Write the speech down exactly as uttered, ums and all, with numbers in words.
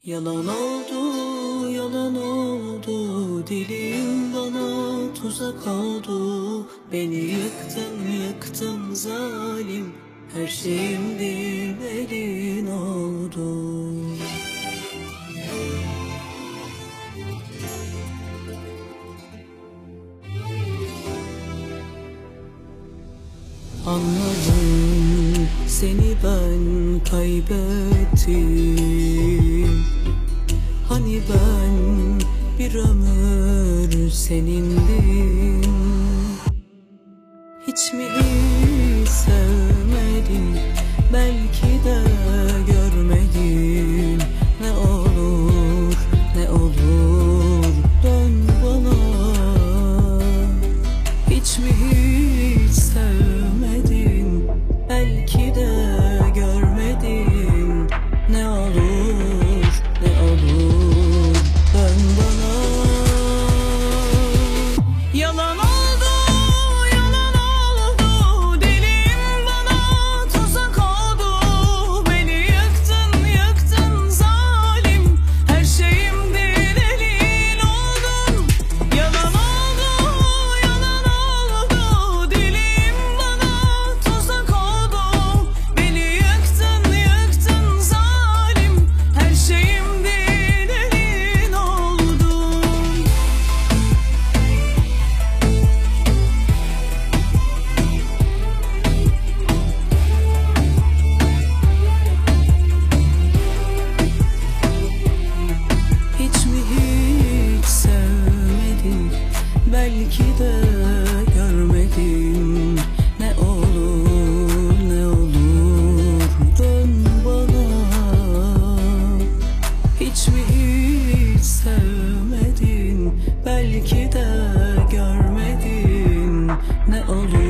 Yalan oldu, yalan oldu, dilim bana tuzak oldu. Beni yıktın, yıktın zalim, her şeyimdin elin oldu. Anladım, seni ben kaybettim. Hani ben bir ömür senindim. Hiç mi hiç sevmedin, belki de görmedin. Ne olur, ne olur dön bana. Hiç mi hiç sevmedin, belki de görmedin. Ne olur, ne olur dön bana. Yalan oldu, yalan oldu, dilim bana tuzak oldu. Beni yıktın, yıktın zalim, her şeyimdin elin oldun. Yalan oldu, yalan oldu, dilim bana tuzak oldu. Beni yıktın, yıktın zalim, her şeyimdin elin oldun. Hiç mi hiç sevmedin, belki de görmedin. Ne olur, ne olur dön bana. Hiç mi hiç sevmedin, belki de görmedin. Ne olur